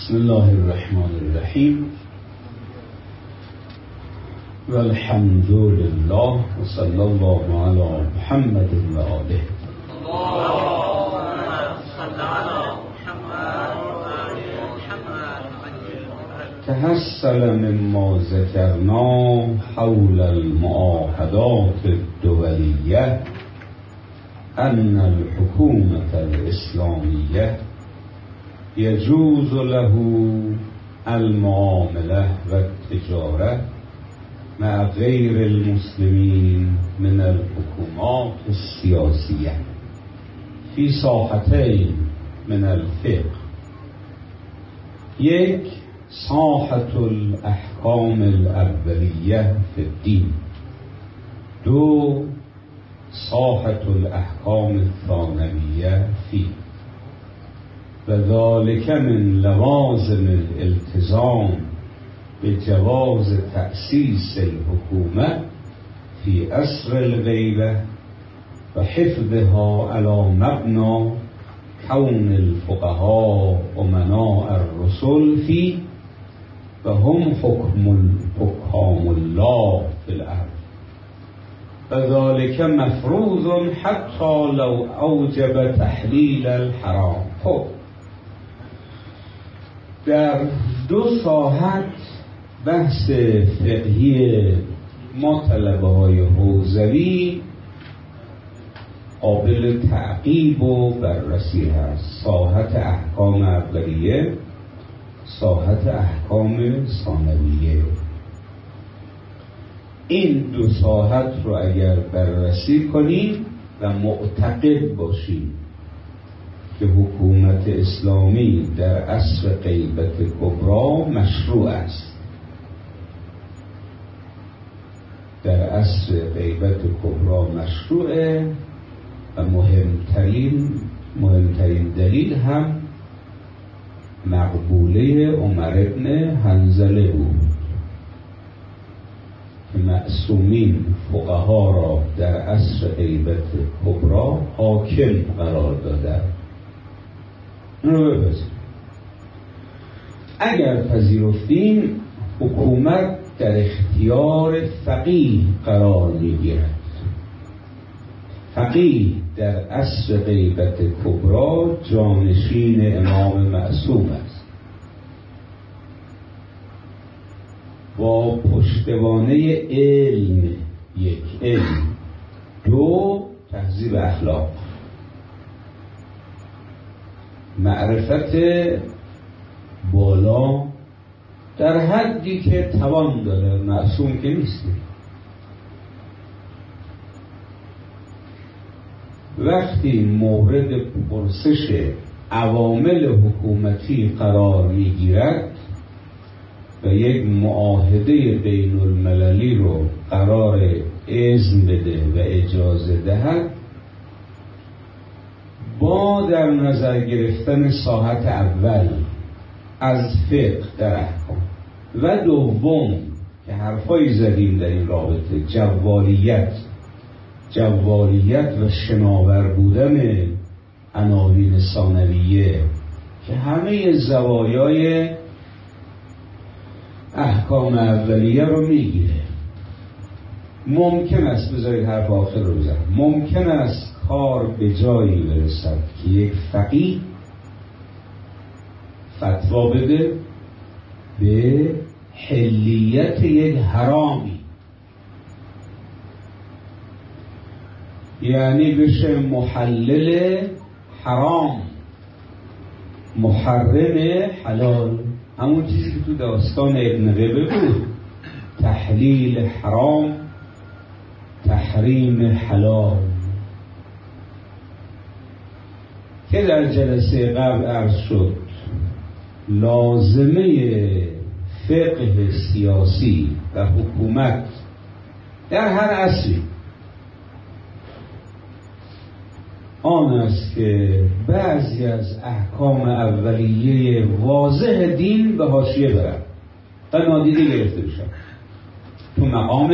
بسم الله الرحمن الرحیم و الحمد لله و صلی الله علی محمد و آله. تحصل مما ذکرنا حول المعاهدات الدولیه ان الحکومة الاسلامیه يجوز له المعامله والتجاره مع غير المسلمين من الحكومات السياسية في ساحتين من الفقه. یک، ساحة الأحكام الأولية في الدين. دو، ساحة الأحكام الثانوية فيه. وذلك من لوازم الالتزام بجواز تأسيس الحكومة في أسر الغيبة وحفظها على مبنى كون الفقهاء أمناء الرسل فيه وهم حكام الله في الأرض، وذلك مفروض حتى لو أوجب تحلیل الحرام. در دو ساحت بحث فقهی ما طلبه های حوزوی قابل تعقیب و بررسی هست. ساحت احکام اولیه، ساحت احکام ثانویه. این دو ساحت رو اگر بررسی کنیم و معتقد باشیم که حکومت اسلامی در عصر غیبت کبری مشروع است، در عصر غیبت کبری مشروعه و مهمترین دلیل هم مقبوله عمر بن حنظله بود که معصومین فقها را در عصر غیبت کبری حاکم قرار دادند. این رو بپذیریم. اگر پذیرفتیم حکومت در اختیار فقیه قرار میگیرد. فقیه در عصر غیبت کبری جانشین امام معصوم است، با پشتوانه علم. یک، علم. دو، تهذیب اخلاق، معرفت بالا در حدی که توان داره. معصوم که نیستی. وقتی مورد پرسش عوامل حکومتی قرار میگیرد و یک معاهده بین المللی رو قرار اذن بده و اجازه دهد، با در نظر گرفتن ساحت اول از فقه در احکام و دوم که حرفایی زدیم در این رابطه، جوالیت و شناور بودن عناوین ثانویه که همه زوایای احکام اولیه رو میگیره. ممکن است، بذارید حرف آخر رو بزنم، ممکن است کار به جایی برسد که یک فقیه فتوا بده به حلیت یک حرامی، یعنی بشه محلل حرام، محرم حلال. همون چیزی که تو داستان ابن قبه بود، تحلیل حرام، تحریم حلال، که در جلسه قبل عرض شد لازمه فقه سیاسی و حکومت در هر عصری آن است که بعضی از احکام اولیه واضح دین به حاشیه برند و نادیده گرفته بشن تو مقام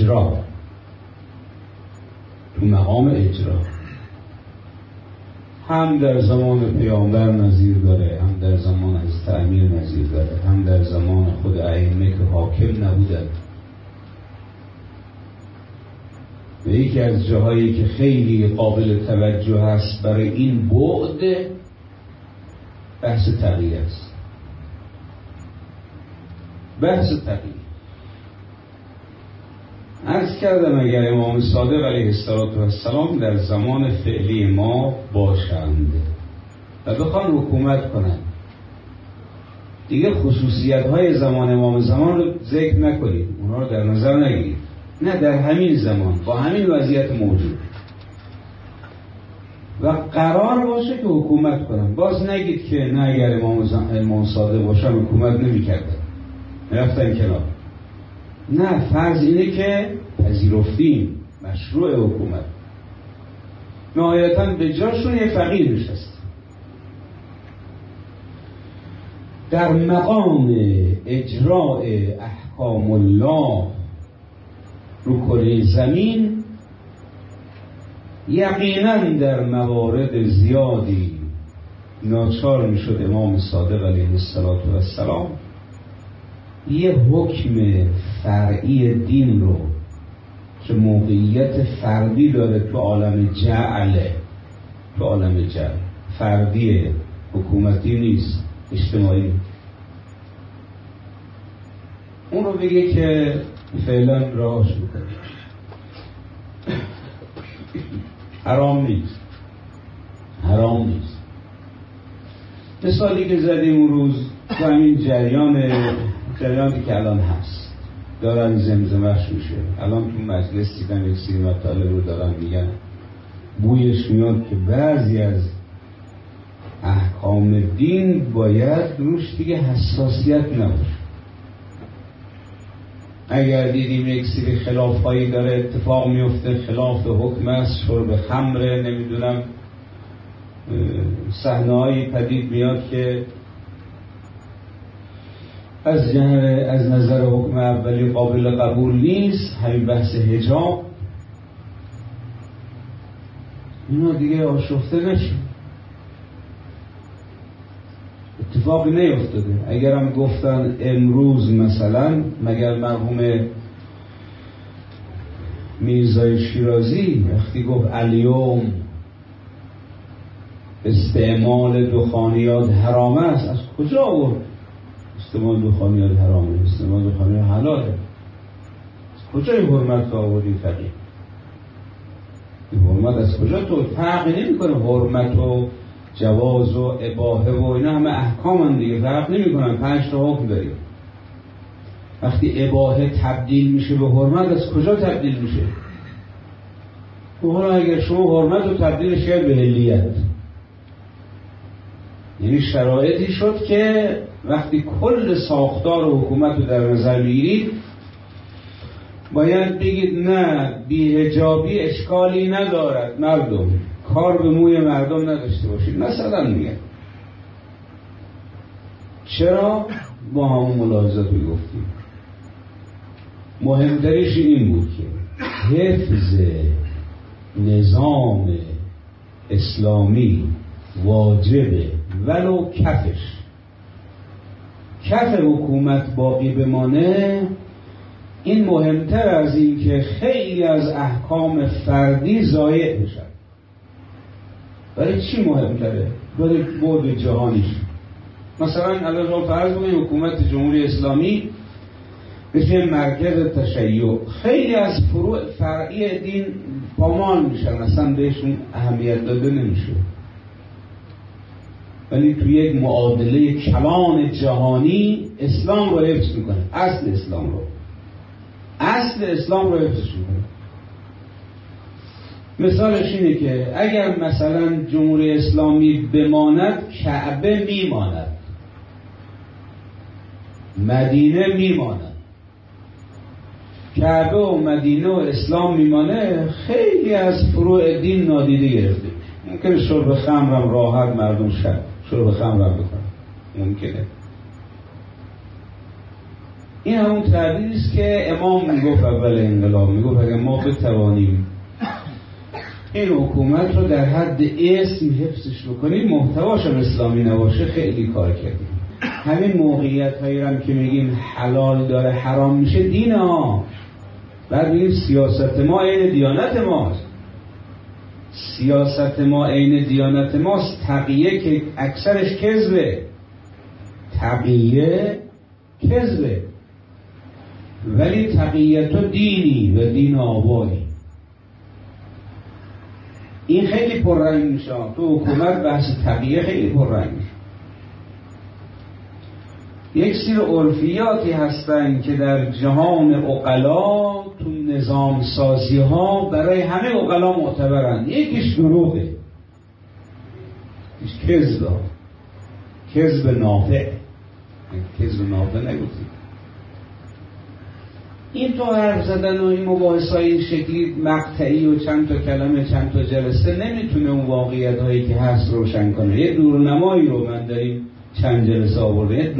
اجرا. هم در زمان پیامبر نظیر داره، هم در زمان حضرت امیر نظیر داره، هم در زمان خود ائمه که حاکم نبودند. و یکی از جاهایی که خیلی قابل توجه هست برای این بعد بحث تقیه است. بحث تقیه عرض کردم اگر امام صادق علیه السلام در زمان فعلی ما باشند و بخوان حکومت کنند، دیگه خصوصیت های زمان امام زمان رو ذکر نکنید، اونها رو در نظر نگیرید، نه در همین زمان با همین وضعیت موجود و قرار باشه که حکومت کنن، باز نگید که نه اگر امام صادق باشن حکومت نمی کردن، رفتن کنار. نه، فرض اینه که پذیرفتیم مشروع حکومت، نهایتاً به جاشون یه فقیر نشست. در مقام اجراء احکام الله رو کره زمین یقیناً در موارد زیادی ناچار میشد امام صادق علیه السلام یه حکم فرعی دین رو که موقعیت فردی داره تو عالم جعله، تو عالم جعل فردی، حکومتی نیست، اجتماعی، اون رو بگه که فعلا راهش بکنه. حرام نیست، حرام نیست. مثالی که زدیم اون روز تو همین جریانی که الان هست دارن زمزمش میشه، الان تو مجلس دیدم یک سری مطالب رو دارن میگن، بویش میاد که بعضی از احکام دین باید روش دیگه حساسیت نباشه. اگر دیدیم یک سری خلافایی داره اتفاق میفته، خلاف حکم است، شرب خمره، نمیدونم صحنه‌هایی پدید میاد که از نظر حکم اولی قابل قبول نیست، همین بحث حجاب، اینا دیگه آشفته نشه، اتفاقی نیفتاده. اگرم گفتن امروز مثلا، مگر مرحوم میرزای شیرازی وقتی گفت الیوم استعمال دخانیات حرام است، از کجا آورد؟ استعمال دخانیات حرامه، استعمال دخانیات حلاله، از کجای حرمت آوردی فقیه؟ این حرمت از کجا؟ تو فرقی نمی کنه حرمت و جواز و اباحه و اینا همه احکام هم دیگه، فرق نمی کنن، 5 تا حکم داریم. وقتی اباحه تبدیل میشه به حرمت، از کجا تبدیل میشه؟ حالا اگر شما حرمت رو تبدیلش کرد به حلیت، یعنی شرایطی شد که وقتی کل ساختار و حکومت رو در نظر میگیرید باید بگید نه، بی‌حجابی اشکالی ندارد، مردم کار به موی مردم نداشته باشید. مثلا میگه چرا؟ با همون ملاحظات رو گفتیم، مهمتریش این بود که حفظ نظام اسلامی واجبه، ولو کف حکومت باقی بمانه، این مهمتر از این که خیلی از احکام فردی ضایع بشن. برای چی مهمتره؟ برای بعد جهانیش. مثلا الان فرض کنید حکومت جمهوری اسلامی بشه مرکز تشیع، خیلی از فروع فرعی دین پامال میشن، اصلا بهشون اهمیت داده نمیشه، ولی توی یک معادله کلان جهانی اسلام رو حفظ میکنه، اصل اسلام رو حفظش میکنه. مثالش اینه که اگر مثلا جمهوری اسلامی بماند، کعبه میماند، مدینه میماند، کعبه و مدینه و اسلام میمانه، خیلی از فروع دین نادیده گرفته. ممکنه شرب خمرم راحت مردم شرب خمرم بکنن، ممکنه. این همون تعبیریست که امام میگفت اول انقلاب، میگفت اگر ما بتوانیم این حکومت رو در حد اسم حفظش بکنیم، محتواش هم اسلامی نباشه خیلی کار کردیم. همین موقعیت هایی هم که میگیم حلال داره حرام میشه دین ها، بعد میگیم سیاست ما عین دیانت ماست. سیاست ما عین دیانت ماست، تقیه که اکثرش کذبه، تقیه کذبه، ولی تقیت و دینی و دین آبایی. این خیلی پررنگ میشه تو حکومت، بحث تقیه خیلی پررنگ میشه. یک سری عرفیاتی هستن که در جهان عقلا تو نظام سازی ها برای همه عقلا معتبرن. یکیش دروغه، یکیش کذبه، کذب نافع، کذب نافع نگفتید. این تو حرف زدن و این مباحث های این شکلی مقطعی و چند تا کلمه چند تا جلسه نمیتونه اون واقعیت هایی که هست روشن کنه. یه دورنمایی رو من در این چند جلسه آورده، یه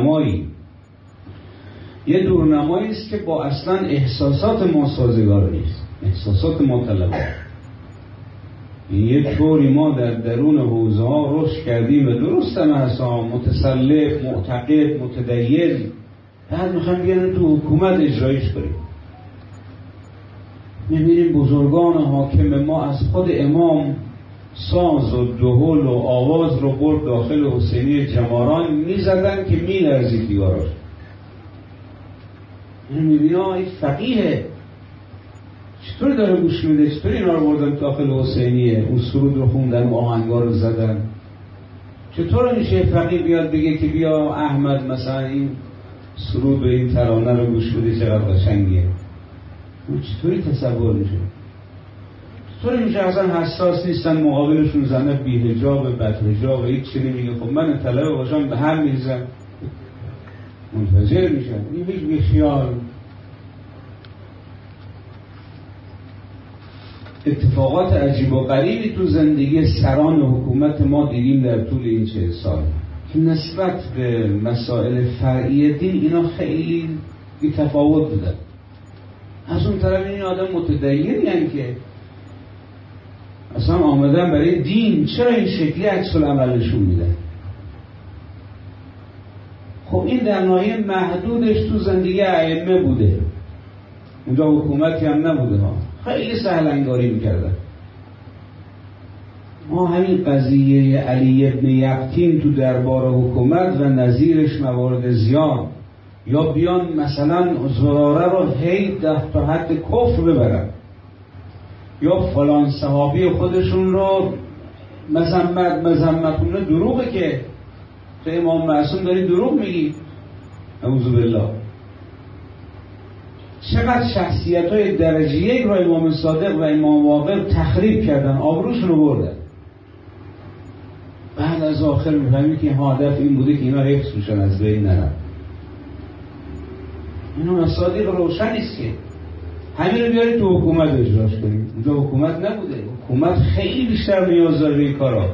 دورنمایی است که با اصلا احساسات ما سازگار نیست، احساسات ما طلبه. یه طوری ما در درون حوزه ها رشد کردیم و درست هم هستم، متسلف، معتقد، متدین، بعد میخوایم بیان تو حکومت اجرایش کنیم. میبینیم بزرگان حاکم ما از خود امام ساز و دهل و آواز رو برد داخل حسینی جماران میزدن که میلرزید دیواراش. میبینیم این فقیه چطور داره گوش میده، چطور اینا رو بردن داخل حسینیه، اون سرود رو خوندن و آهنگا رو زدن. چطور میشه فقیه بیاد بگه که بیا احمد مثلا این سرود به این ترانه رو گوش بده چقدر قشنگیه؟ اون چطوری تصور میشه؟ چطوری میشه اصلا حساس نیستن مقابلشون زنه بی‌حجاب بدحجاب هیچ چیزی میگه خب من طلبه باشم به هم میریزم، منتظر میشن. این هیچ بیخیال. اتفاقات عجیب و غریبی تو زندگی سران حکومت ما دیدیم در طول این 40 سال که نسبت به مسائل فرعی دین اینا خیلی بی تفاوت بودن. از اون طرف این آدم متدینی هستن که اصلا آمدن برای دین، چرا این شکلی عکس العملشون میدن؟ خب این در ناحیه محدودش تو زندگی ائمه بوده، اونجا حکومتی هم نبوده ها، خیلی سهل انگاری میکردن. ما همین قضیه علی ابن یقطین تو دربار حکومت و نظیرش موارد زیاد، یا بیان مثلا زراره رو هی تا حد کفر ببرن، یا فلان صحابی خودشون رو مذمتونه، دروغه که تو امام معصوم داری دروغ میگی، اعوذ بالله. چقدر شخصیت‌های درجه یک رو امام صادق و امام واقع تخریب کردن، آبروشون رو بردن. بعد از آخر میفهمی که هدف این بوده که اینا حفظ بشن، از بین نرن. اینو مصادیق روشن است که همین رو بیارید تو حکومت اجراش کنید. اونجا حکومت نبوده، حکومت خیلی بیشتر نیاز داره به این کارا.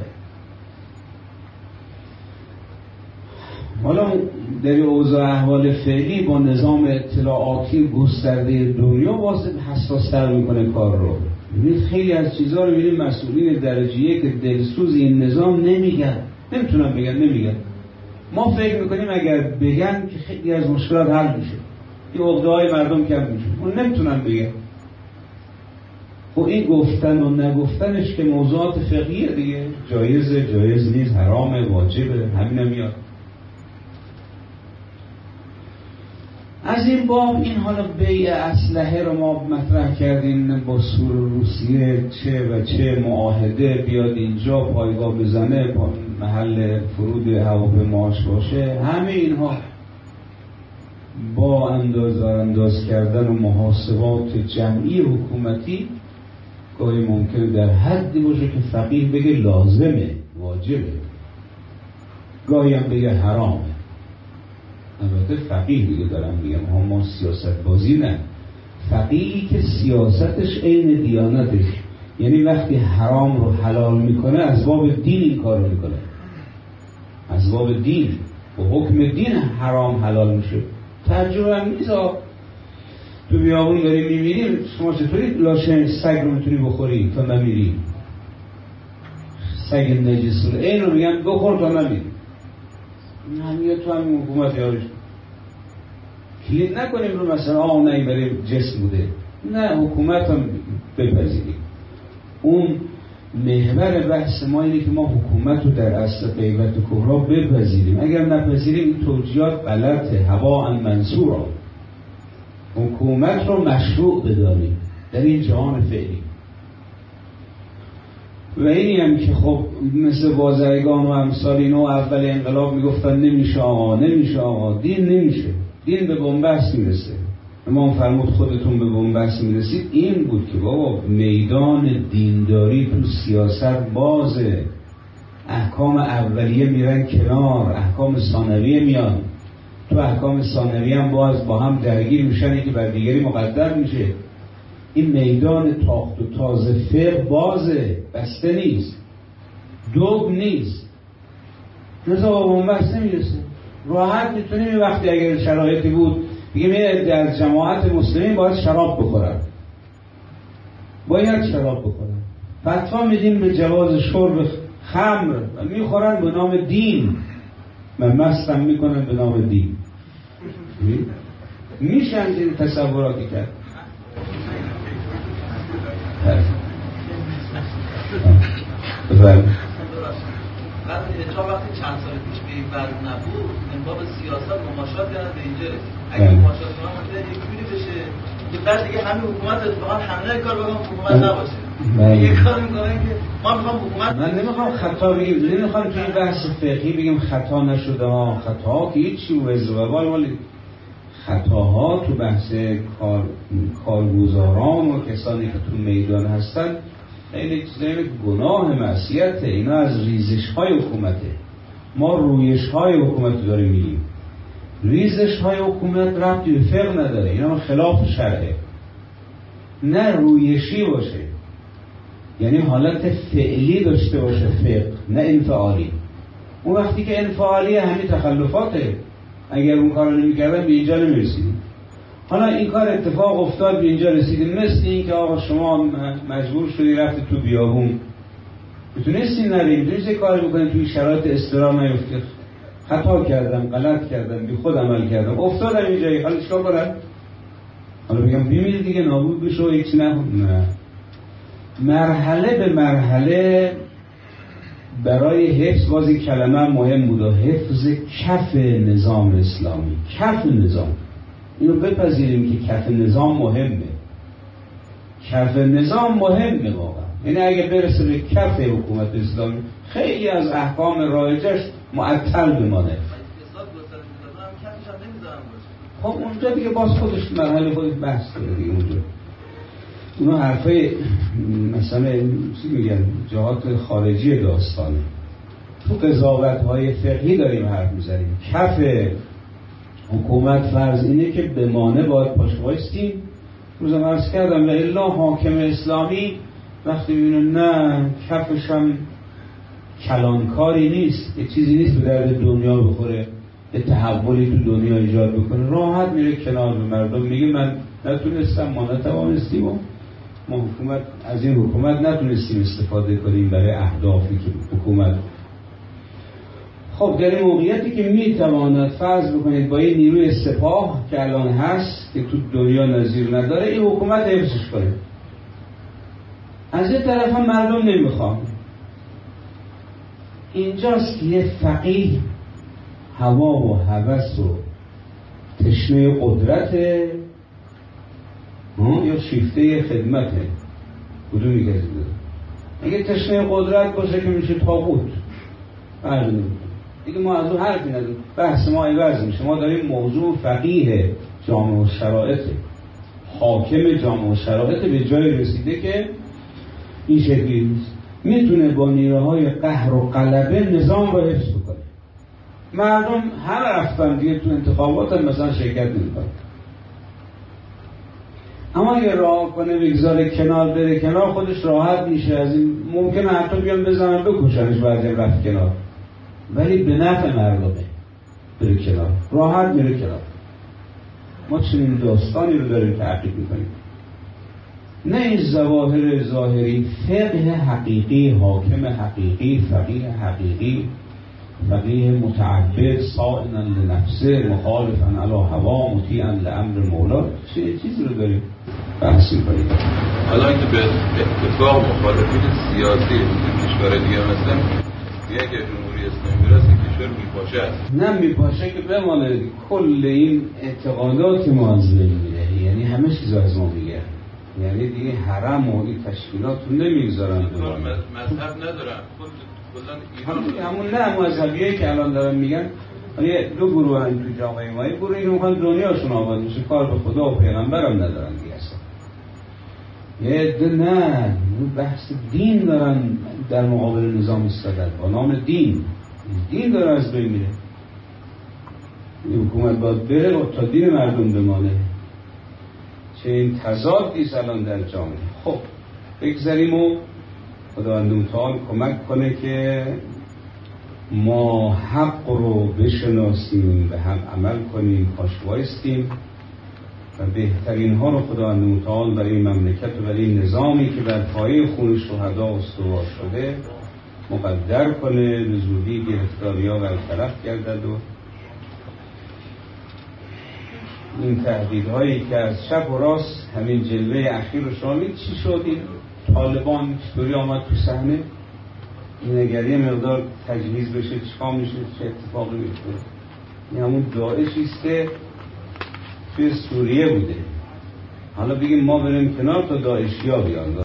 حالا در اوضاع احوال فعلی با نظام اطلاعاتی گسترده دنیا واسه حساس‌تر میکنه کار رو. ببینید خیلی از چیزها رو ببینید مسئولین درجه یک که دلسوز این نظام نمیگن، نمیگن. ما فکر میکنیم اگر بگن که خیلی از مشکلات حل میشه، این عقده‌های مردم کم میشه. اون نمیتونن بگن. و این گفتن و نگفتنش که موضوعات فقهیه دیگه، جایز نیست، حرامه، واجبه، همین میاد. از این باب این حالا بیع اسلحه رو ما مطرح کردیم با روسیه، چه معاهده بیاد اینجا پایگاه بزنه، محل فرود هواپیماش باشه، همه اینها با انداز کردن و محاسبات جمعی حکومتی گاهی ممکنه در حدی باشه که فقیه بگه لازمه، واجبه، گاهی هم بگه حرامه. البته فقیه دیگه دارم میگم، ما سیاست بازی نه. فقیهی که سیاستش عین دیانتش، یعنی وقتی حرام رو حلال میکنه از باب دین این کار رو میکنه، از باب دین و حکم دین حرام حلال میشه. ترجمه هم نیست. تو بیابون داری میمیری، شما چطوری لاشه سگ رو میتونی بخوری تا نمیری؟ سگ نجس رو این رو میگن بخور تا نمیری. همین تو همین حکومت یارش کلید نکنیم رو مثلا نه این برای جسم بوده، نه حکومت هم بپذیریم. اون محور بحث ما اینه که ما حکومت رو در اصل غیبت کبرا بپذیریم. اگر نپذیریم این توجیهات غلطه، هوا ان منصورا. حکومت رو مشروع بدانیم در این جهان فعلی. و اینی هم که خب مثل بازرگان و امثال اینا اول انقلاب میگفتن نمیشه آقا دین نمیشه، دین به بنبست میرسه. امام فرمود خودتون به بنبست میرسید. این بود که بابا میدان دینداری تو سیاست بازه، احکام اولیه میرن کنار، احکام ثانویه میان. تو احکام ثانویه هم باز با هم درگیر میشن که بر دیگری مقدم میشه. این میدان تاخت و تاز فقه بازه، بسته نیست، دوب نیست. نزا با بنبست نمیرسه. راحت میتونیم این وقتی اگر شرایطی بود بگیم در جماعت مسلمین باید شراب بخورن، باید شراب بخورن، فتوا میدیم به جواز شرب خمر و میخورن به نام دین، من مستم میکنن به نام دین. میشه این تصوراتی کرد. بعد تا وقتی چند سال پیش به این بر نبود انباب سیاست مماشات کردن به اینجا رسید. اگه مماشات کنن یک جوری بشه که بعد دیگه همین حکومت اتفاقا حمله کار بکنم حکومت نباشه. یه کار میکنن که ما میخوام حکومت، من نمیخوام خطا بگیم، نمیخوام توی این بحث فقهی بگیم خطا نشده ها، خطاها که هیچی وزوال ولی خطاها تو بحث کارگزاران و کسانی که تو میدان هستن خیلی چیزای گناه معصیته. اینا از ریزش‌های حکومته. ما رویش‌های حکومت داریم میگیم. ریزش‌های حکومت ربطی به فقه نداره، اینا خلاف شرعه. نه رویشی باشه، یعنی حالت فعلی داشته باشه فقه، نه انفعالی. اون وقتی که انفعالی همین تخلفاته. اگر اون کارو نمی‌کردن به اینجا نمی‌رسیدیم. حالا این کار اتفاق افتاد به اینجا رسیدیم. مثل این که آقا شما مجبور شدی رفتی تو بیابون، میتونستی نری، میتونستی کاری بکنی توی شرایط اضطرار نیفتی. خطا کردم، غلط کردم، بی خود عمل کردم، افتادم اینجایی، حالا چیکار کنم؟ حالا بگم بمیری دیگه نابود بشه و هیچ نه. مرحله به مرحله برای حفظ بازی کلمه مهم بود، حفظ کف نظام اسلامی. کف نظام اینو بپذیریم که کف نظام مهمه. کف نظام مهمه واقعا. یعنی اگه برسه به کف حکومت اسلامی خیلی از احکام رایجش معطل بمانه. خب اونجا دیگه باز خودش مرحله خودش بحث کنه دیگه. اونجا اونا حرفای مثلا چی میگن جهات خارجی داستانه. تو قضاوت‌های فقهی داریم حرف میزنیم. کف حکومت فرض اینه که بمانه باید پاش وایستیم. روزم عرض کردم و الا حاکم اسلامی وقتی میبینه نه کفش هم کلانکاری نیست، یه چیزی نیست به درد دنیا بخوره، یه تحولی تو دنیا ایجاد بکنه، راحت میره کنار به مردم میگه من نتونستم، ما نتوانستیم و ما حکومت از این حکومت نتونستیم استفاده کنیم برای اهدافی که حکومت. خب در این موقعیتی که میتواند فرض بکنید با این نیروی سپاه که الان هست که تو دنیا نظیر نداره این حکومت حفظش کنه، از این طرف هم مردم نمیخوان. اینجاست که یه فقیه هوا و هوس و تشنه قدرته یا شیفته خدمته. کدومی کسی داره؟ اگه تشنه قدرت باشه که میشه طاغوت، فرق نمیکنه دیگه. ما از اون حرفی نداریم، بحث ما عوض میشه. ما داریم موضوع فقیه جامعه و شرایط، حاکم جامعه و شرایط به جای رسیده که این شکلی نیست، میتونه با نیروهای قهر و غلبه نظام رو حفظ بکنه. مردم هر رفتن دیگه تو انتخابات هم مثلا شرکت نمیکنه. اما اگه راه کنه بگذاره کنار، بره کنار، خودش راحت میشه. از این ممکنه حتی بیان بزنن بکشنش بعضی رفت کنار، ولی به نفع مردمه. بره کنار، راحت میره کنار. ما چنین داستانی رو داریم تحقیق میکنیم. نه این ظواهر ظاهری، فقه حقیقی، حاکم حقیقی، فقیه حقیقی، فقیه متعبد، صائنا لنفسه، مخالفا علی هوا، مطیعا لامر مولا، چه چیزی رو داریم بحث میکنیم. حالا که به اتفاق مخالفین سیاسی کشور دیگه مثلا دیگه که جمهوری اسلامی میرسه کشور میپاشه، نه میپاشه که بمانه، کل این اعتقادات ما از بین میره، یعنی همه چیز از ما میگه، یعنی دیگه حرم و این تشکیلات رو نمیگذارن مذهب ندارن همون نه مذهبیه که الان دارن میگن یه دو گروه هم تو جامعه ما، یه گروهی که میخوان دنیاشون آباد بشه، کار به خدا و پیغمبر هم ندارن دیگه اصلا. یه عده نه بحث دین دارن در مقابل نظام ایستادن با نام دین داره از بین میره. این حکومت باید بره تا دین مردم بمانه. چه این تضادی الان در جامعه. خب بگذاریم و خداوند متعال کمک کنه که ما حق رو بشناسیم، به هم عمل کنیم، پاش وایستیم و بهترین ها رو خداوند متعال برای این مملکت و برای این نظامی که بر پایه خون شهدا استوار شده مقدر کنه، به زودی گرفتاری‌ها برطرف گردد و این تهدیدهایی که از چپ و راست، همین جلوه اخیر رو شامل چی شد، این طالبان چطوری آمد تو صحنه، این اگر یه مقدار تجهیز بشه چیکار میشه، چه اتفاقی میفته. این همون داعشی است که توی سوریه بوده، حالا بگیم ما بریم کنار تا داعشیا بیان.